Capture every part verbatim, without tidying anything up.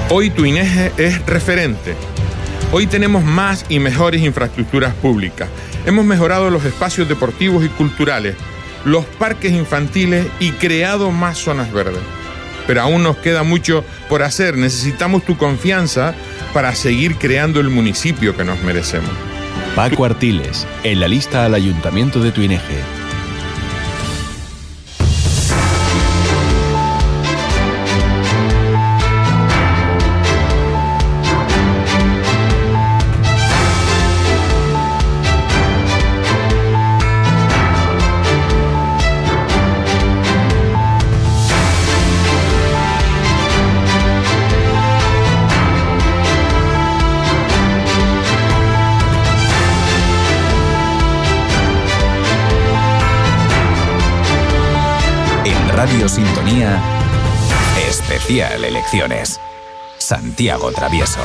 Hoy Tuineje es referente. Hoy tenemos más y mejores infraestructuras públicas. Hemos mejorado los espacios deportivos y culturales, los parques infantiles y creado más zonas verdes. Pero aún nos queda mucho por hacer. Necesitamos tu confianza para seguir creando el municipio que nos merecemos. Paco Artiles, en la lista al Ayuntamiento de Tuineje. Radio Sintonía, especial elecciones. Santiago Travieso.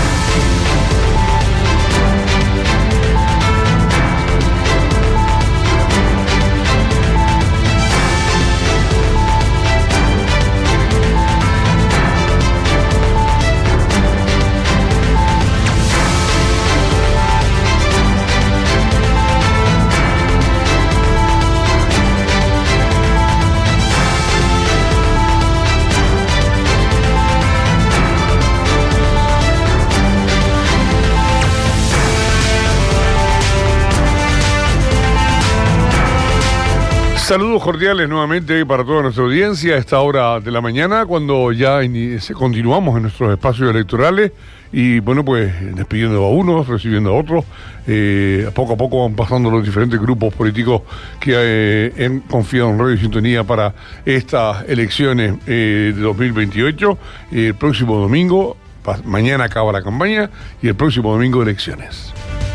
Saludos cordiales nuevamente para toda nuestra audiencia a esta hora de la mañana, cuando ya continuamos en nuestros espacios electorales y bueno, pues despidiendo a unos, recibiendo a otros. Eh, poco a poco van pasando los diferentes grupos políticos que eh, han confiado en Radio Sintonía para estas elecciones eh, de dos mil veintiocho. Eh, el próximo domingo, mañana acaba la campaña y el próximo domingo elecciones.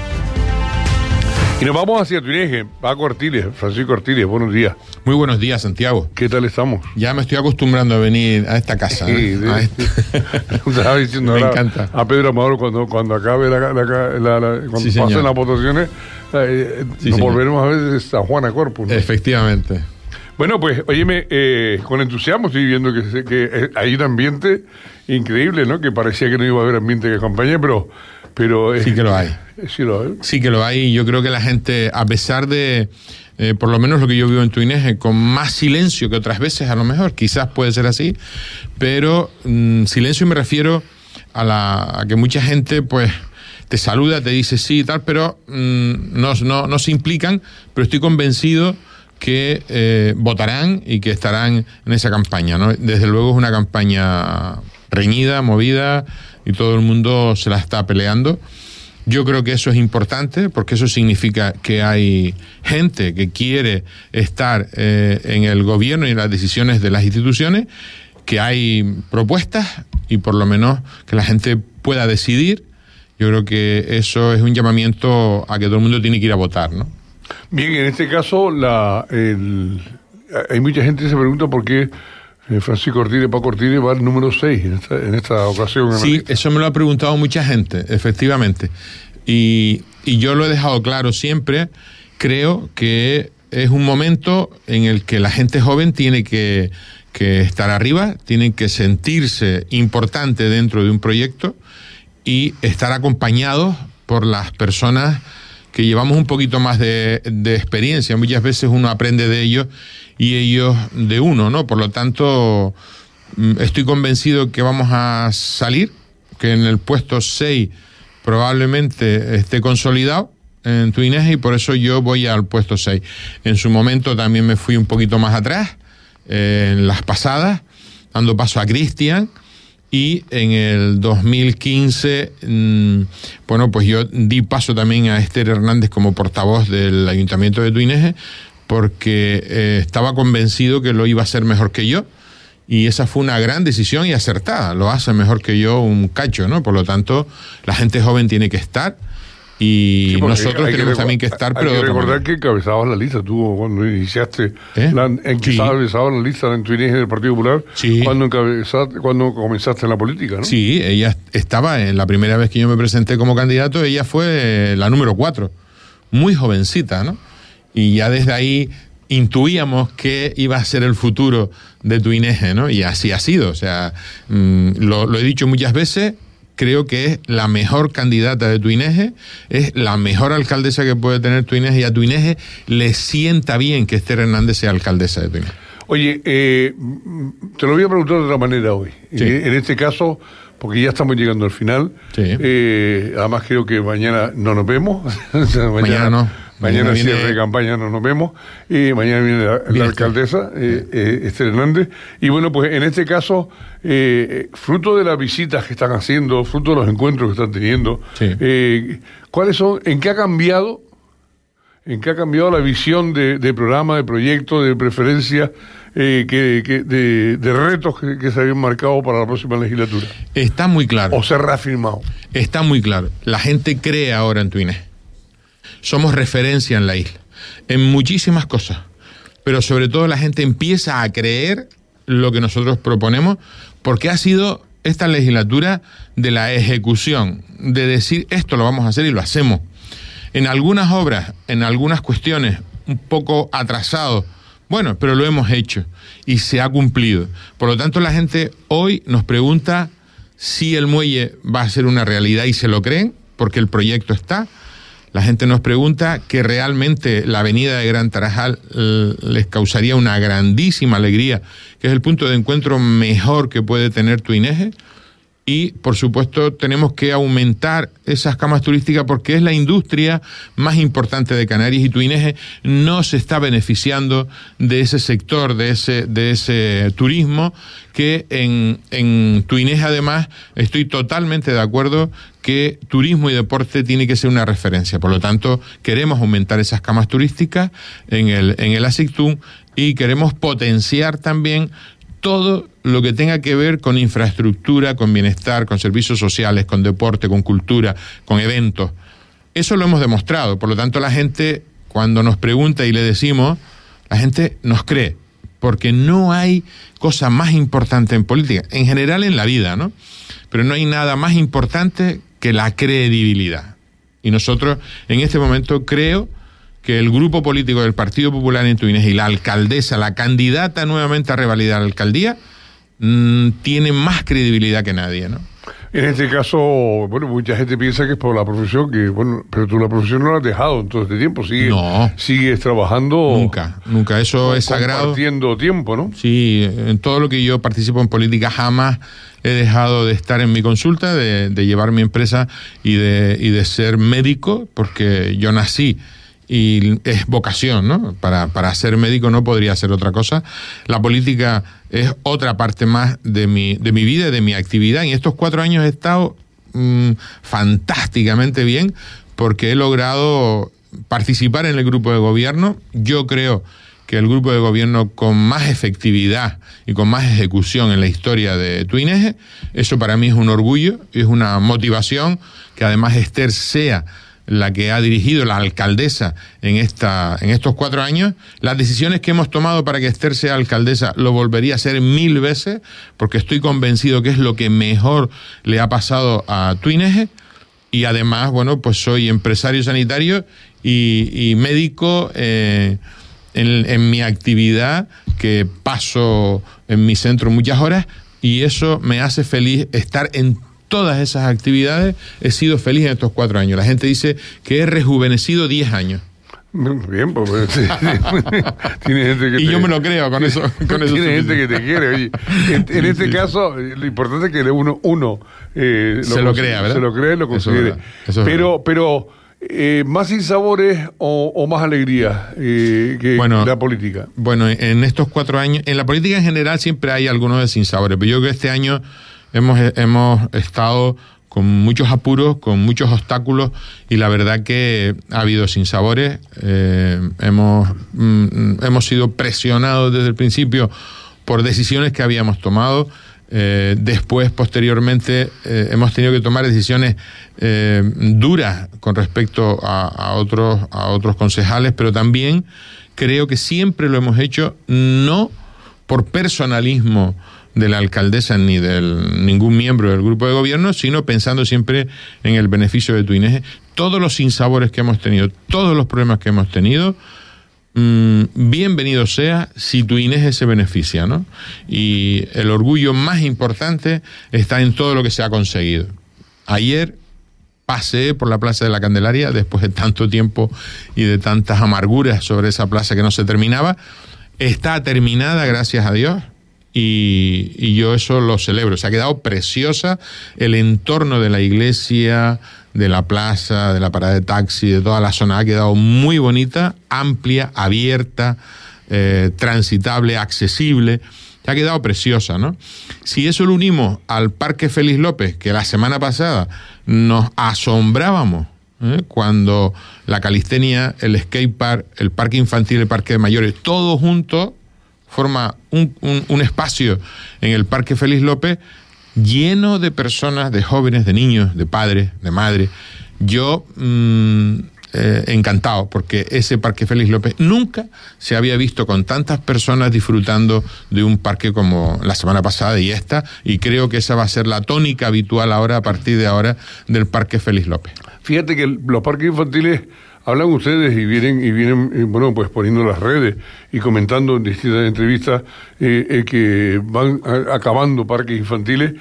Y nos vamos hacia Tuineje. Paco Artiles, Francisco Artiles, buenos días. Muy buenos días, Santiago. ¿Qué tal estamos? Ya me estoy acostumbrando a venir a esta casa. Sí, ¿eh? sí. A este. Estaba diciendo me ahora encanta. A Pedro Amador cuando, cuando acabe la, la, la, la cuando Sí, pasen señor. las votaciones, eh, Sí, nos señor. volveremos a ver de San Juana Corpus, ¿no? Efectivamente. Bueno, pues, óyeme, eh, con entusiasmo estoy viendo que, se- que eh, hay un ambiente increíble, ¿no? Que parecía que no iba a haber ambiente de campaña, pero... pero eh, Sí que lo hay. Sí lo hay. Sí que lo hay, y yo creo que la gente, a pesar de, eh, por lo menos lo que yo vivo en Tuineje, con más silencio que otras veces, a lo mejor, quizás puede ser así, pero mm, silencio me refiero a, la, a que mucha gente, pues, te saluda, te dice sí y tal, pero mm, no, no, no se implican, pero estoy convencido que eh, votarán y que estarán en esa campaña, ¿no? Desde luego es una campaña reñida, movida, y todo el mundo se la está peleando. Yo creo que eso es importante, porque eso significa que hay gente que quiere estar eh, en el gobierno y en las decisiones de las instituciones, que hay propuestas y por lo menos que la gente pueda decidir. Yo creo que eso es un llamamiento a que todo el mundo tiene que ir a votar, ¿no? Bien, en este caso, la, el, hay mucha gente que se pregunta por qué eh, Francisco Artiles, Paco Artiles va al número seis en esta, en esta ocasión. en la Sí, lista. eso me lo ha preguntado mucha gente, efectivamente. Y, y yo lo he dejado claro siempre. Creo que es un momento en el que la gente joven tiene que, que estar arriba, tiene que sentirse importante dentro de un proyecto y estar acompañados por las personas que llevamos un poquito más de, de experiencia. Muchas veces uno aprende de ellos y ellos de uno, ¿no? Por lo tanto, estoy convencido que vamos a salir, que en el puesto seis probablemente esté consolidado en Tuineje, y por eso yo voy al puesto seis. En su momento también me fui un poquito más atrás, eh, en las pasadas, dando paso a Cristian, y en el dos mil quince, mmm, bueno, pues yo di paso también a Esther Hernández como portavoz del Ayuntamiento de Tuineje, porque eh, estaba convencido que lo iba a hacer mejor que yo, y esa fue una gran decisión y acertada. Lo hace mejor que yo un cacho, ¿no? Por lo tanto, la gente joven tiene que estar, y Sí, porque nosotros hay que tenemos recor- también que estar, pero hay de que otra recordar manera. que encabezabas la lista, tú cuando iniciaste, ¿Eh? la, en que Sí. encabezabas la lista en Tuineje del Partido Popular, Sí. cuando, encabezaste, cuando comenzaste en la política, ¿no? Sí, ella estaba en la primera vez que yo me presenté como candidato, ella fue la número cuatro, muy jovencita, ¿no? Y ya desde ahí intuíamos que iba a ser el futuro de Tuineje, ¿no? Y así ha sido. O sea, mmm, lo, lo he dicho muchas veces, creo que es la mejor candidata de Tuineje, es la mejor alcaldesa que puede tener Tuineje, y a Tuineje le sienta bien que Esther Hernández sea alcaldesa de Tuineje. Oye, eh, te lo voy a preguntar de otra manera hoy. Sí. Eh, en este caso, porque ya estamos llegando al final, sí. eh, además creo que mañana no nos vemos. mañana, mañana no. Mañana, mañana viene cierre de campaña, no nos vemos. Y mañana viene la, la alcaldesa, eh, eh, Esther Hernández. Y bueno, pues en este caso, eh, fruto de las visitas que están haciendo, fruto de los encuentros que están teniendo, sí. eh, ¿cuáles son, en qué ha cambiado, en qué ha cambiado la visión de, de programa, de proyecto, de preferencia, eh, que, que de, de retos que, que se habían marcado para la próxima legislatura? Está muy claro. ¿O se ha reafirmado? Está muy claro. La gente cree ahora en Tuineje. Somos referencia en la isla, en muchísimas cosas, pero sobre todo la gente empieza a creer lo que nosotros proponemos, porque ha sido esta legislatura de la ejecución, de decir esto lo vamos a hacer y lo hacemos. En algunas obras, en algunas cuestiones, un poco atrasado, bueno, pero lo hemos hecho y se ha cumplido. Por lo tanto, la gente hoy nos pregunta si el muelle va a ser una realidad y se lo creen, porque el proyecto está. La gente nos pregunta que realmente la avenida de Gran Tarajal eh, les causaría una grandísima alegría, que es el punto de encuentro mejor que puede tener Tuineje. Y, por supuesto, tenemos que aumentar esas camas turísticas porque es la industria más importante de Canarias y Tuineje no se está beneficiando de ese sector, de ese, de ese turismo, que en, en Tuineje, además, estoy totalmente de acuerdo que turismo y deporte tiene que ser una referencia. Por lo tanto, queremos aumentar esas camas turísticas en el, en el ASICTUN y queremos potenciar también todo lo que tenga que ver con infraestructura, con bienestar, con servicios sociales, con deporte, con cultura, con eventos. Eso lo hemos demostrado. Por lo tanto, la gente, cuando nos pregunta y le decimos, la gente nos cree, porque no hay cosa más importante en política, en general en la vida, ¿no? Pero no hay nada más importante que la credibilidad. Y nosotros, en este momento, creo que el grupo político del Partido Popular en Tuineje y la alcaldesa, la candidata nuevamente a revalidar la alcaldía, mmm, tiene más credibilidad que nadie, ¿no? En este caso, bueno, mucha gente piensa que es por la profesión, que bueno, pero tú la profesión no la has dejado en todo este tiempo, sigues, no, sigues trabajando. Nunca, nunca, eso es sagrado. Compartiendo tiempo, ¿no? Sí, en todo lo que yo participo en política jamás he dejado de estar en mi consulta, de, de llevar mi empresa y de, y de ser médico, porque yo nací y es vocación, ¿no? Para, para ser médico no podría ser otra cosa. La política es otra parte más de mi, de mi vida y de mi actividad. Y estos cuatro años he estado mmm, fantásticamente bien porque he logrado participar en el grupo de gobierno. Yo creo que el grupo de gobierno con más efectividad y con más ejecución en la historia de Tuineje, eso para mí es un orgullo, es una motivación que además Esther sea la que ha dirigido, la alcaldesa en esta en estos cuatro años. Las decisiones que hemos tomado para que Esther sea alcaldesa lo volvería a hacer mil veces, porque estoy convencido que es lo que mejor le ha pasado a Tuineje. Y además, bueno, pues soy empresario sanitario y, y médico eh, en, en mi actividad, que paso en mi centro muchas horas, y eso me hace feliz estar en todas esas actividades. He sido feliz en estos cuatro años. La gente dice que he rejuvenecido diez años. Bien, pues, pues sí. Tiene gente que y te... yo me lo creo con eso. Con eso Tiene gente que te quiere. Oye, en, en este sí. caso, lo importante es que uno, uno eh, lo se lo crea, ¿verdad? Se lo cree, lo considere. Eso es eso es pero, verdad. pero eh, más sinsabores o, o más alegría eh, que bueno, la política. Bueno, en estos cuatro años, en la política en general siempre hay algunos de sinsabores, pero yo creo que este año hemos, hemos estado con muchos apuros, con muchos obstáculos, y la verdad que ha habido sinsabores. Eh, hemos, mm, hemos sido presionados desde el principio por decisiones que habíamos tomado. Eh, después, posteriormente, eh, hemos tenido que tomar decisiones eh, duras con respecto a, a, otros, a otros concejales, pero también creo que siempre lo hemos hecho no por personalismo de la alcaldesa ni de ningún miembro del grupo de gobierno, sino pensando siempre en el beneficio de Tuineje. Todos los sinsabores que hemos tenido, todos los problemas que hemos tenido, mmm, bienvenido sea si tu I N E G se beneficia, ¿no? Y el orgullo más importante está en todo lo que se ha conseguido. Ayer pasé por la Plaza de la Candelaria después de tanto tiempo y de tantas amarguras sobre esa plaza que no se terminaba. Está terminada, gracias a Dios, y, y yo eso lo celebro. Se ha quedado preciosa el entorno de la iglesia, de la plaza, de la parada de taxi, de toda la zona. Ha quedado muy bonita, amplia, abierta, eh, transitable, accesible. Ha quedado preciosa, ¿no? Si eso lo unimos al Parque Félix López, que la semana pasada nos asombrábamos, ¿eh? cuando la calistenia, el skatepark, el parque infantil, el parque de mayores, todo junto forma un, un, un espacio en el Parque Félix López lleno de personas, de jóvenes, de niños, de padres, de madres. Yo mmm, eh, encantado, porque ese Parque Félix López nunca se había visto con tantas personas disfrutando de un parque como la semana pasada y esta, y creo que esa va a ser la tónica habitual ahora, a partir de ahora, del Parque Félix López. Fíjate que los parques infantiles, hablan ustedes y vienen, y vienen bueno, pues poniendo las redes y comentando en distintas entrevistas eh, eh, que van a, acabando parques infantiles,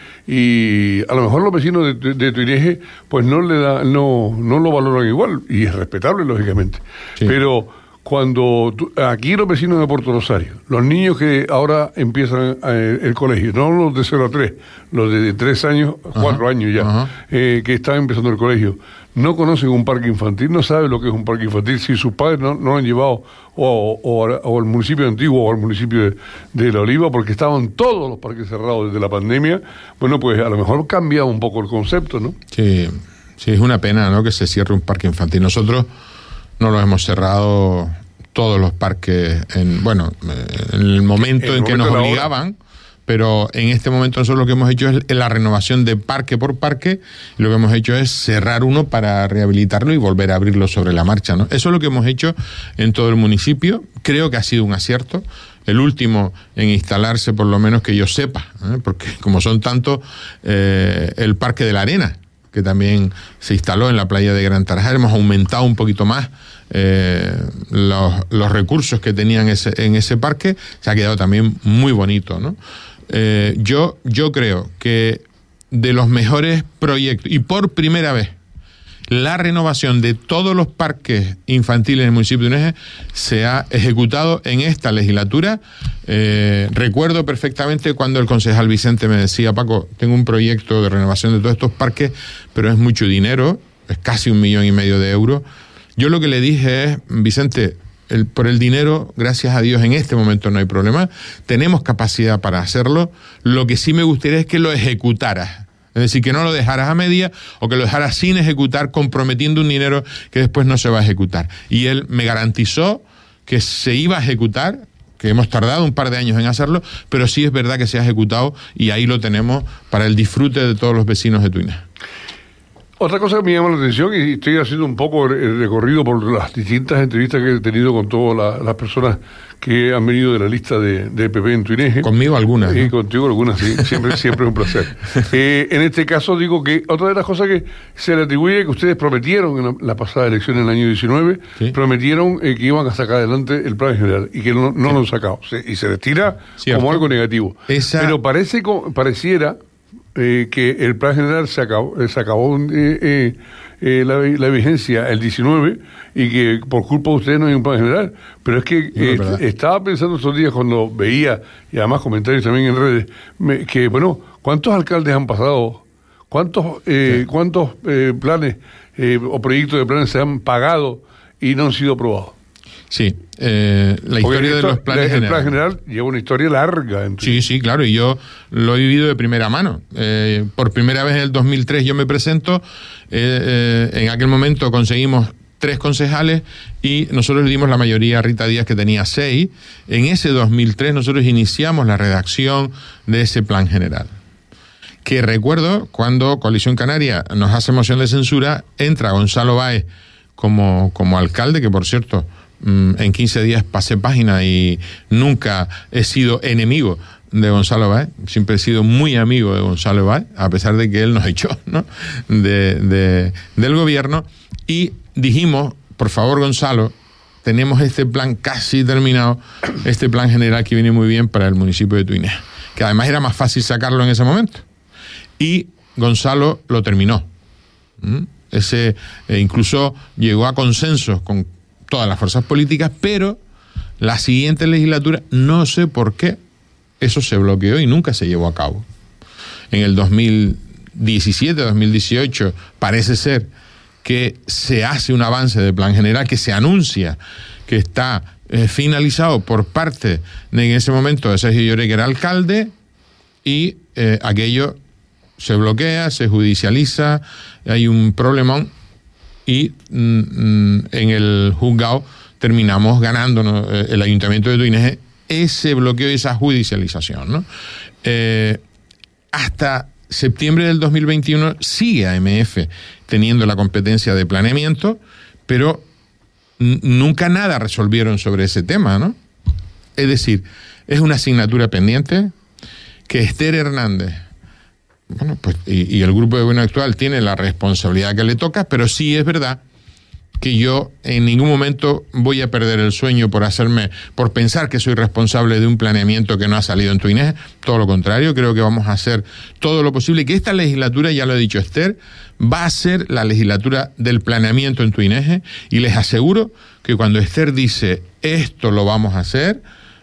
y a lo mejor los vecinos de, de tu I N E G pues no le da, no, no lo valoran igual, y es respetable, lógicamente. Sí. Pero cuando tú, aquí los vecinos de Puerto Rosario, los niños que ahora empiezan eh, el colegio, no los de cero a tres, los de tres años, cuatro años ya, eh, que están empezando el colegio, no conocen un parque infantil, no saben lo que es un parque infantil si sus padres no, no lo han llevado o, o, o al municipio antiguo o al municipio de, de La Oliva, porque estaban todos los parques cerrados desde la pandemia. Bueno, pues a lo mejor cambia un poco el concepto, ¿no? Sí, sí, es una pena, ¿no?, que se cierre un parque infantil. Nosotros no los hemos cerrado todos los parques, en bueno, en el momento en, en que nos obligaban. Pero en este momento nosotros lo que hemos hecho es la renovación de parque por parque, y lo que hemos hecho es cerrar uno para rehabilitarlo y volver a abrirlo sobre la marcha, ¿no? Eso es lo que hemos hecho en todo el municipio. Creo que ha sido un acierto, el último en instalarse, por lo menos que yo sepa, ¿eh? Porque como son tantos, eh, el Parque de la Arena, que también se instaló en la playa de Gran Tarajal, hemos aumentado un poquito más eh, los, los recursos que tenían ese, en ese parque. Se ha quedado también muy bonito, ¿no? Eh, yo, yo creo que de los mejores proyectos, y por primera vez, la renovación de todos los parques infantiles en el municipio de Túnez se ha ejecutado en esta legislatura. Eh, recuerdo perfectamente cuando el concejal Vicente me decía: Paco, tengo un proyecto de renovación de todos estos parques, pero es mucho dinero, es casi un millón y medio de euros. Yo lo que le dije es: Vicente, El, por el dinero, gracias a Dios, en este momento no hay problema. Tenemos capacidad para hacerlo. Lo que sí me gustaría es que lo ejecutaras. Es decir, que no lo dejaras a media o que lo dejaras sin ejecutar, comprometiendo un dinero que después no se va a ejecutar. Y él me garantizó que se iba a ejecutar, que hemos tardado un par de años en hacerlo, pero sí es verdad que se ha ejecutado, y ahí lo tenemos para el disfrute de todos los vecinos de Túnez. Otra cosa que me llama la atención, y estoy haciendo un poco el recorrido por las distintas entrevistas que he tenido con todas la, las personas que han venido de la lista de, de P P en tu I N E G. Conmigo algunas, ¿no? Y contigo algunas, sí. Siempre, siempre es un placer. Eh, en este caso digo que otra de las cosas que se le atribuye, que ustedes prometieron en la, la pasada elección en el año diecinueve, ¿sí? prometieron eh, que iban a sacar adelante el plan general, y que no, no sí. lo han sacado. Se, y se les tira Cierto. como algo negativo. Esa... Pero parece pareciera... Eh, que el plan general se acabó, eh, se acabó eh, eh, eh, la, la vigencia el diecinueve, y que por culpa de ustedes no hay un plan general. Pero es que no, eh, es estaba pensando estos días cuando veía, y además comentarios también en redes, me, que bueno, ¿cuántos alcaldes han pasado? ¿Cuántos, eh, sí. cuántos eh, planes eh, o proyectos de planes se han pagado y no han sido aprobados? Sí, eh, la Porque historia esto, de los planes el generales. plan general lleva una historia larga. Sí, sí, claro, y yo lo he vivido de primera mano. Eh, por primera vez en el dos mil tres yo me presento, eh, eh, en aquel momento conseguimos tres concejales y nosotros le dimos la mayoría a Rita Díaz, que tenía seis. En ese dos mil tres nosotros iniciamos la redacción de ese plan general. Que recuerdo cuando Coalición Canaria nos hace moción de censura, entra Gonzalo Báez como, como alcalde, que por cierto... en quince días pasé página y nunca he sido enemigo de Gonzalo Báez, siempre he sido muy amigo de Gonzalo Báez, a pesar de que él nos echó, ¿no?, de, de, del gobierno, y dijimos: por favor, Gonzalo, tenemos este plan casi terminado, este plan general que viene muy bien para el municipio de Tuineje, que además era más fácil sacarlo en ese momento. Y Gonzalo lo terminó. ¿Mm? Ese eh, incluso llegó a consensos con todas las fuerzas políticas, pero la siguiente legislatura, no sé por qué, eso se bloqueó y nunca se llevó a cabo. En el dos mil diecisiete, dos mil dieciocho, parece ser que se hace un avance del plan general, que se anuncia que está eh, finalizado por parte, de, en ese momento, de Sergio Lloret, que era alcalde, y eh, aquello se bloquea, se judicializa, hay un problemón, y mm, en el juzgado terminamos ganando, ¿no?, el Ayuntamiento de Tuineje ese bloqueo y esa judicialización, ¿no? Eh, hasta septiembre del dos mil veintiuno sigue A M F teniendo la competencia de planeamiento, pero n- nunca nada resolvieron sobre ese tema, ¿no? Es decir, es una asignatura pendiente que Esther Hernández, bueno, pues, y, y el grupo de gobierno actual tiene la responsabilidad que le toca, pero sí es verdad que yo en ningún momento voy a perder el sueño por hacerme, por pensar que soy responsable de un planeamiento que no ha salido en Tuineje. Todo lo contrario, creo que vamos a hacer todo lo posible, que esta legislatura, ya lo ha dicho Esther, va a ser la legislatura del planeamiento en Tuineje, y les aseguro que cuando Esther dice esto lo vamos a hacer,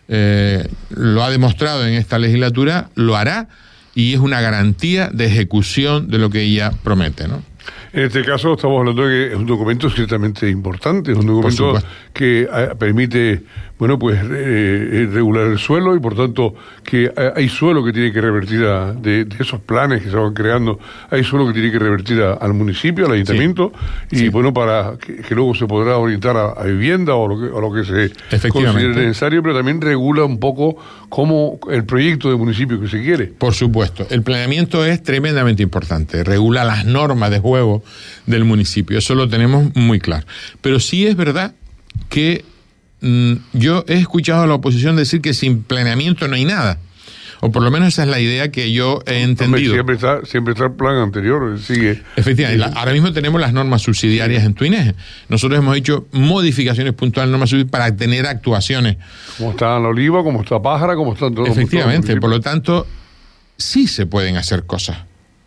eh, lo ha demostrado en esta legislatura, lo hará, y es una garantía de ejecución de lo que ella promete, ¿no? En este caso estamos hablando de que es un documento ciertamente importante, es un documento que eh, permite, bueno, pues eh, regular el suelo, y por tanto que hay suelo que tiene que revertir a, de, de esos planes que se van creando, hay suelo que tiene que revertir a, al municipio, al ayuntamiento, sí. y sí. bueno, para que, que luego se podrá orientar a, a vivienda o lo que, o lo que se considere necesario, pero también regula un poco cómo el proyecto de municipio que se quiere. Por supuesto, el planeamiento es tremendamente importante, regula las normas de juego del municipio, eso lo tenemos muy claro. Pero sí es verdad que mm, yo he escuchado a la oposición decir que sin planeamiento no hay nada, o por lo menos esa es la idea que yo he entendido. Siempre está, siempre está el plan anterior, sigue. Efectivamente, la, ahora mismo tenemos las normas subsidiarias en Tuineje. Nosotros hemos hecho modificaciones puntuales en normas subsidiarias para tener actuaciones. Como está la Oliva, como está Pájara, como están todos. Efectivamente, todos por lo tanto, sí se pueden hacer cosas.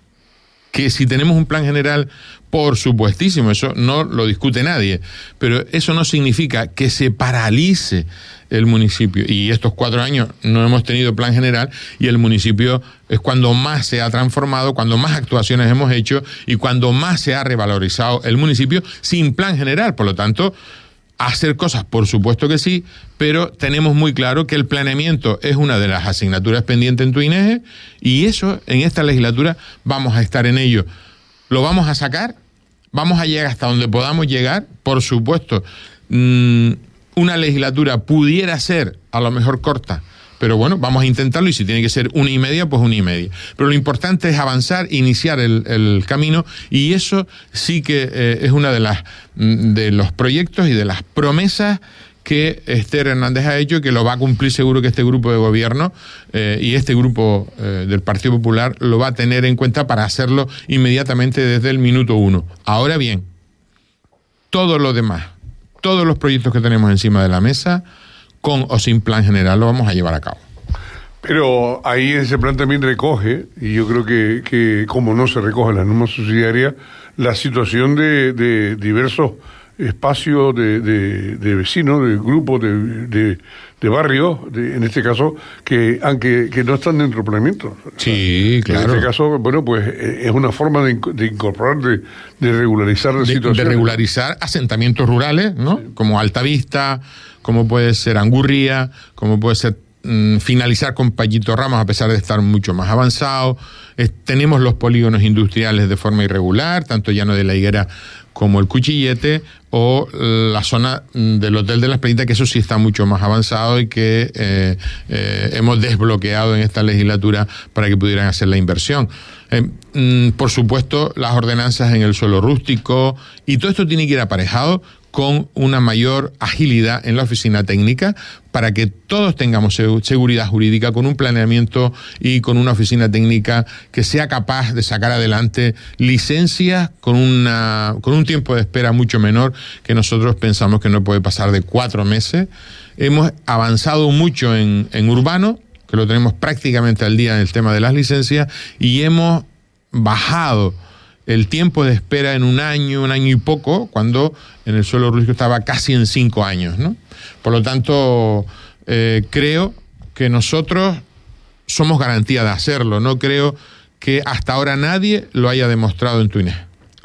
Que si tenemos un plan general, por supuestísimo, eso no lo discute nadie, pero eso no significa que se paralice el municipio. Y estos cuatro años no hemos tenido plan general, y el municipio es cuando más se ha transformado, cuando más actuaciones hemos hecho y cuando más se ha revalorizado el municipio sin plan general. Por lo tanto, hacer cosas, por supuesto que sí, pero tenemos muy claro que el planeamiento es una de las asignaturas pendientes en Tuineje, y eso, en esta legislatura, vamos a estar en ello. ¿Lo vamos a sacar? ¿Vamos a llegar hasta donde podamos llegar? Por supuesto. Mm, una legislatura pudiera ser, a lo mejor, corta, pero bueno, vamos a intentarlo, y si tiene que ser una y media, pues una y media. Pero lo importante es avanzar, iniciar el, el camino, y eso sí que eh, es una de las de los proyectos y de las promesas que Esther Hernández ha hecho, que lo va a cumplir seguro que este grupo de gobierno eh, y este grupo eh, del Partido Popular lo va a tener en cuenta para hacerlo inmediatamente desde el minuto uno. Ahora bien, todo lo demás, todos los proyectos que tenemos encima de la mesa, con o sin plan general, lo vamos a llevar a cabo. Pero ahí ese plan también recoge, y yo creo que, que como no se recoge en las normas subsidiarias, la situación de, de diversos espacios de, de, de vecinos, de grupos, de, de, de barrios, de, en este caso, que aunque que no están dentro del planeamiento. Sí, o sea, claro. En este caso, bueno, pues es una forma de, de incorporar, de, de regularizar la de, situación. De regularizar asentamientos rurales, ¿no? Sí. Como Altavista, como puede ser Angurría, como puede ser mmm, finalizar con Payito Ramos, a pesar de estar mucho más avanzado. Es, tenemos los polígonos industriales de forma irregular, tanto Llano de la Higuera como el Cuchillete, o la zona del Hotel de las Playitas, que eso sí está mucho más avanzado y que eh, eh, hemos desbloqueado en esta legislatura para que pudieran hacer la inversión. Eh, mm, por supuesto, las ordenanzas en el suelo rústico, y todo esto tiene que ir aparejado con una mayor agilidad en la oficina técnica para que todos tengamos seguridad jurídica, con un planeamiento y con una oficina técnica que sea capaz de sacar adelante licencias con, una, con un tiempo de espera mucho menor, que nosotros pensamos que no puede pasar de cuatro meses. Hemos avanzado mucho en, en urbano, que lo tenemos prácticamente al día en el tema de las licencias, y hemos bajado el tiempo de espera en un año, un año y poco, cuando en el suelo rústico estaba casi en cinco años, ¿no? Por lo tanto, eh, creo que nosotros somos garantía de hacerlo. No creo que hasta ahora nadie lo haya demostrado en Túnez.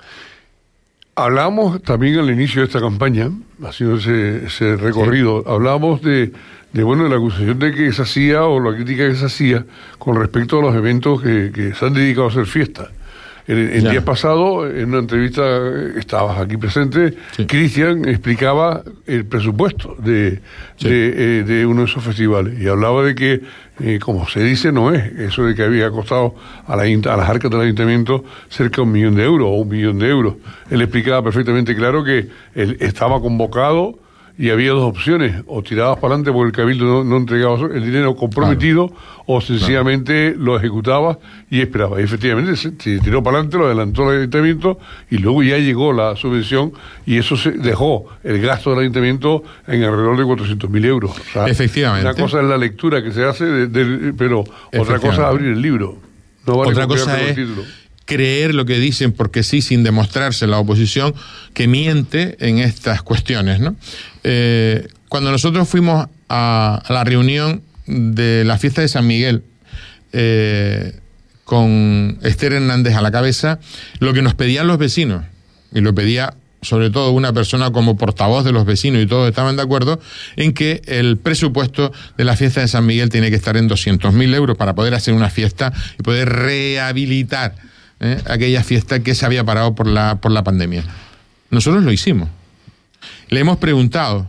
Hablamos también al inicio de esta campaña, haciendo ese, ese recorrido, sí. Hablábamos de, de, bueno, de la acusación de que se hacía, o la crítica que se hacía, con respecto a los eventos que, que se han dedicado a hacer fiestas. El, el día pasado, en una entrevista, estabas aquí presente, sí. Cristian explicaba el presupuesto de, sí. de, eh, de uno de esos festivales, y hablaba de que, eh, como se dice, no es eso de que había costado a, la, a las arcas del ayuntamiento cerca de un millón de euros o un millón de euros. Él explicaba perfectamente claro que él estaba convocado y había dos opciones: o tirabas para adelante porque el cabildo no, no entregaba el dinero comprometido, claro. o sencillamente claro. lo ejecutabas y esperabas. Y efectivamente se tiró para adelante, lo adelantó el ayuntamiento, y luego ya llegó la subvención, y eso se dejó el gasto del ayuntamiento en alrededor de cuatrocientos mil euros. O sea, efectivamente. Una cosa es la lectura que se hace, de, de, pero otra cosa es abrir el libro. No vale otra cosa es creer lo que dicen porque sí, sin demostrarse la oposición, que miente en estas cuestiones, ¿no? Eh, cuando nosotros fuimos a, a la reunión de la fiesta de San Miguel, eh, con Esther Hernández a la cabeza, lo que nos pedían los vecinos, y lo pedía sobre todo una persona como portavoz de los vecinos, y todos estaban de acuerdo en que el presupuesto de la fiesta de San Miguel tiene que estar en doscientos mil euros para poder hacer una fiesta y poder rehabilitar ¿Eh? aquella fiesta que se había parado por la, por la pandemia. Nosotros lo hicimos. Le hemos preguntado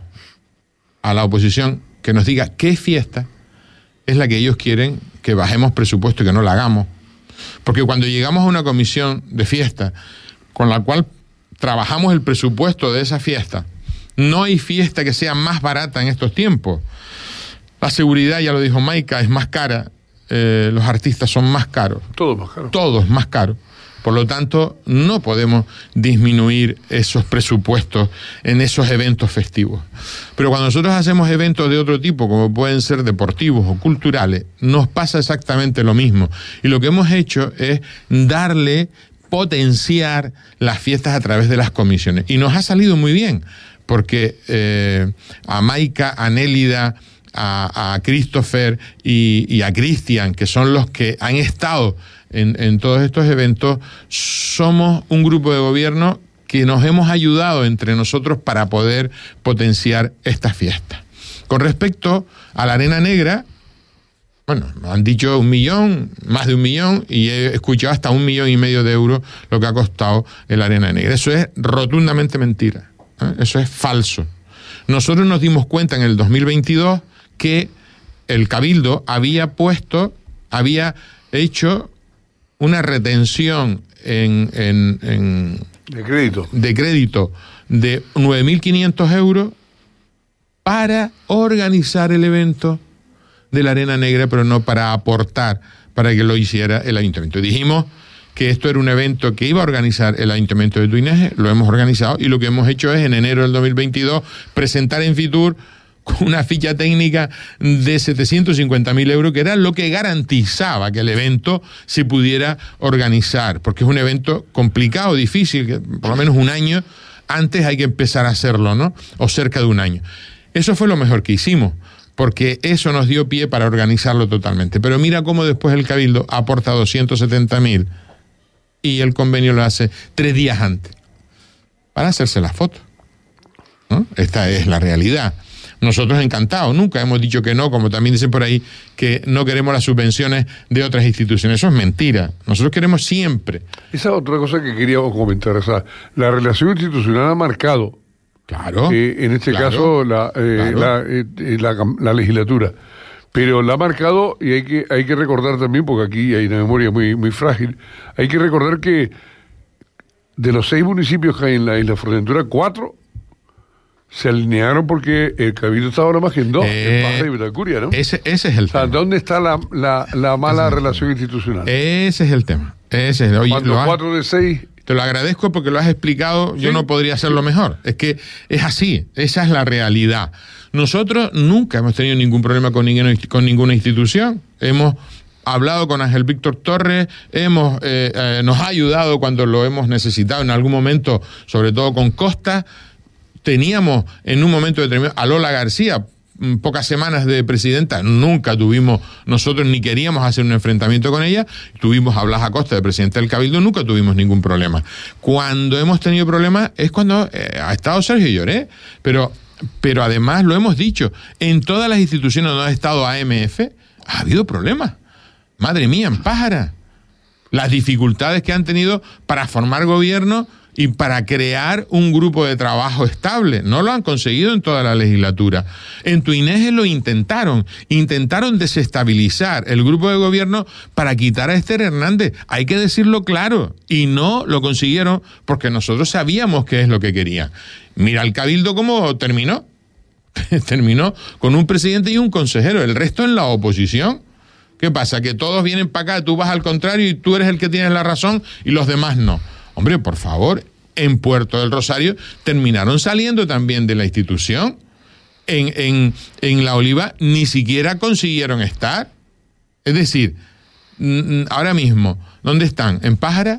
a la oposición que nos diga qué fiesta es la que ellos quieren que bajemos presupuesto y que no la hagamos. Porque cuando llegamos a una comisión de fiesta con la cual trabajamos el presupuesto de esa fiesta, no hay fiesta que sea más barata en estos tiempos. La seguridad, ya lo dijo Maika, es más cara. Eh, los artistas son más caros. Todos más caros. Todos más caros. Por lo tanto, no podemos disminuir esos presupuestos en esos eventos festivos. Pero cuando nosotros hacemos eventos de otro tipo, como pueden ser deportivos o culturales, nos pasa exactamente lo mismo. Y lo que hemos hecho es darle, potenciar las fiestas a través de las comisiones. Y nos ha salido muy bien, porque eh, a Maika, a Nélida, a, a Christopher y, y a Cristian, que son los que han estado en, en todos estos eventos, somos un grupo de gobierno que nos hemos ayudado entre nosotros para poder potenciar estas fiestas. Con respecto a la Arena Negra, bueno, han dicho un millón, más de un millón, y he escuchado hasta un millón y medio de euros lo que ha costado el Arena Negra. Eso es rotundamente mentira, ¿eh? Eso es falso. Nosotros nos dimos cuenta en el dos mil veintidós que el Cabildo había puesto, había hecho una retención en, en, en de crédito de crédito de nueve mil quinientos euros para organizar el evento de la Arena Negra, pero no para aportar para que lo hiciera el ayuntamiento. Dijimos que esto era un evento que iba a organizar el ayuntamiento de Tuineje, lo hemos organizado, y lo que hemos hecho es en enero del dos mil veintidós presentar en Fitur con una ficha técnica de setecientos cincuenta mil euros, que era lo que garantizaba que el evento se pudiera organizar, porque es un evento complicado, difícil, que por lo menos un año antes hay que empezar a hacerlo, ¿no? O cerca de un año. Eso fue lo mejor que hicimos, porque eso nos dio pie para organizarlo totalmente. Pero mira cómo después el Cabildo aporta doscientos setenta mil y el convenio lo hace tres días antes para hacerse la foto, ¿no? Esta es la realidad. Nosotros encantados, nunca hemos dicho que no, como también dicen por ahí, que no queremos las subvenciones de otras instituciones. Eso es mentira. Nosotros queremos siempre. Esa otra cosa que queríamos comentar, o sea, la relación institucional ha marcado, claro, eh, en este claro, caso, la, eh, claro. la, eh, la, la legislatura. Pero la ha marcado, y hay que, hay que recordar también, porque aquí hay una memoria muy, muy frágil, hay que recordar que de los seis municipios que hay en la isla Fuerteventura, cuatro se alinearon porque el Cabildo estaba nada más que en dos, Eh, en Pájara y Vitacura, ¿no? Ese, ese es el O sea, tema. ¿dónde está la, la, la mala relación institucional? Ese es el tema. Ese es el, oye, Cuando lo has- cuatro de seis... te lo agradezco porque lo has explicado, yo Sí. no podría hacerlo mejor. Es que es así, esa es la realidad. Nosotros nunca hemos tenido ningún problema con ninguna, con ninguna institución. Hemos hablado con Ángel Víctor Torres, hemos, eh, eh, nos ha ayudado cuando lo hemos necesitado en algún momento, sobre todo con Costa. Teníamos en un momento determinado a Lola García, mm, pocas semanas de presidenta, nunca tuvimos, nosotros ni queríamos hacer un enfrentamiento con ella, tuvimos a Blas Acosta de presidente del Cabildo, nunca tuvimos ningún problema. Cuando hemos tenido problemas es cuando eh, ha estado Sergio Lloré, pero, pero además lo hemos dicho, en todas las instituciones donde ha estado A M F ha habido problemas. Madre mía, en Pájara. Las dificultades que han tenido para formar gobierno y para crear un grupo de trabajo estable. No lo han conseguido en toda la legislatura. En Tuineje lo intentaron. Intentaron desestabilizar el grupo de gobierno para quitar a Esther Hernández. Hay que decirlo claro. Y no lo consiguieron porque nosotros sabíamos qué es lo que querían. Mira el Cabildo cómo terminó. Terminó con un presidente y un consejero. El resto en la oposición. ¿Qué pasa? Que todos vienen para acá, tú vas al contrario y tú eres el que tienes la razón y los demás no. Hombre, por favor, en Puerto del Rosario terminaron saliendo también de la institución. En, en, en La Oliva ni siquiera consiguieron estar. Es decir, ahora mismo, ¿dónde están? En Pájara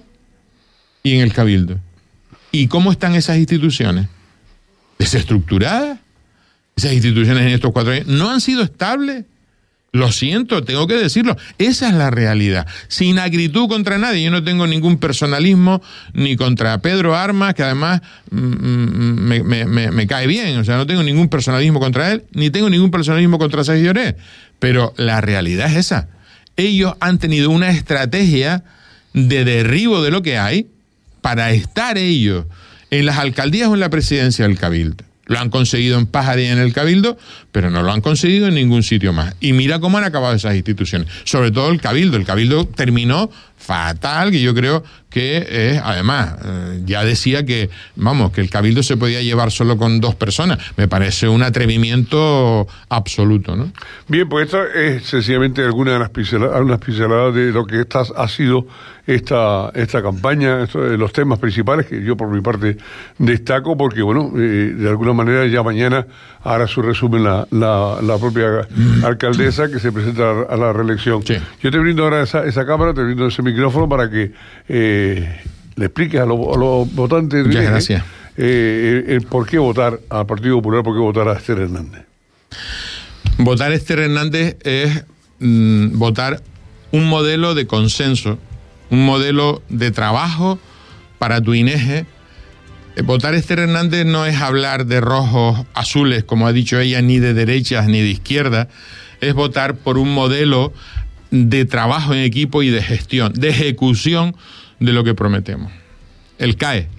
y en el Cabildo. ¿Y cómo están esas instituciones? ¿Desestructuradas? Esas instituciones en estos cuatro años no han sido estables. Lo siento, tengo que decirlo. Esa es la realidad. Sin acritud contra nadie. Yo no tengo ningún personalismo ni contra Pedro Armas, que además mm, me, me, me, me cae bien. O sea, no tengo ningún personalismo contra él, ni tengo ningún personalismo contra Sergio Lloré. Pero la realidad es esa. Ellos han tenido una estrategia de derribo de lo que hay para estar ellos en las alcaldías o en la presidencia del Cabildo. Lo han conseguido en Pájara y en el Cabildo, pero no lo han conseguido en ningún sitio más. Y mira cómo han acabado esas instituciones. Sobre todo el Cabildo. El Cabildo terminó fatal, que yo creo que es, además, eh, ya decía que, vamos, que el Cabildo se podía llevar solo con dos personas. Me parece un atrevimiento absoluto, ¿no? Bien, pues esto es sencillamente alguna de las pinceladas, algunas pinceladas de lo que esta, ha sido esta, esta campaña, esto, de los temas principales que yo por mi parte destaco, porque bueno, eh, de alguna manera ya mañana hará su resumen la, la, la propia alcaldesa que se presenta a la reelección. Sí. Yo te brindo ahora esa, esa cámara, te brindo ese micrófono para que eh, le expliques a los, a los votantes Muchas eh, gracias. eh, el por qué votar al Partido Popular, por qué votar a Esther Hernández. Votar a Esther Hernández es mm, votar un modelo de consenso, un modelo de trabajo para Tuineje. Eh, votar a Esther Hernández no es hablar de rojos, azules, como ha dicho ella, ni de derechas ni de izquierda. Es votar por un modelo de trabajo en equipo y de gestión, de ejecución de lo que prometemos. El C A E,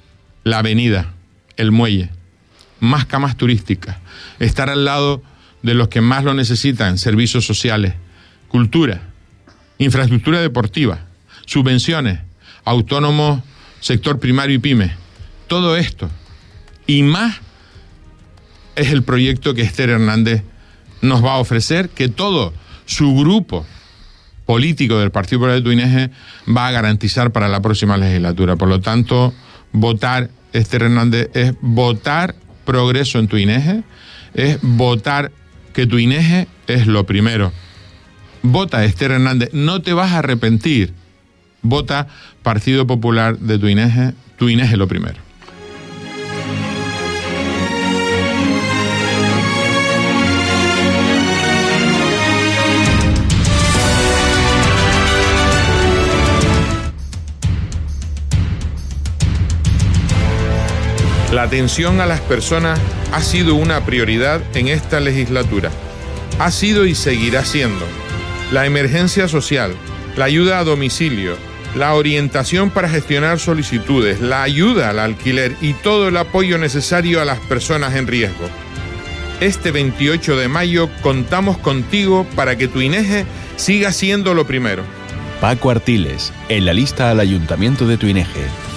la avenida, el muelle, más camas turísticas, estar al lado de los que más lo necesitan, servicios sociales, cultura, infraestructura deportiva, subvenciones, autónomos, sector primario y pymes. Todo esto y más es el proyecto que Esther Hernández nos va a ofrecer, que todo su grupo político del Partido Popular de Tuineje va a garantizar para la próxima legislatura. Por lo tanto, votar Esther Hernández es votar progreso en Tuineje, es votar que Tuineje es lo primero. Vota Esther Hernández, no te vas a arrepentir. Vota Partido Popular de Tuineje, Tuineje lo primero. La atención a las personas ha sido una prioridad en esta legislatura. Ha sido y seguirá siendo. La emergencia social, la ayuda a domicilio, la orientación para gestionar solicitudes, la ayuda al alquiler y todo el apoyo necesario a las personas en riesgo. Este veintiocho de mayo contamos contigo para que Tuineje siga siendo lo primero. Paco Artiles, en la lista al Ayuntamiento de Tuineje.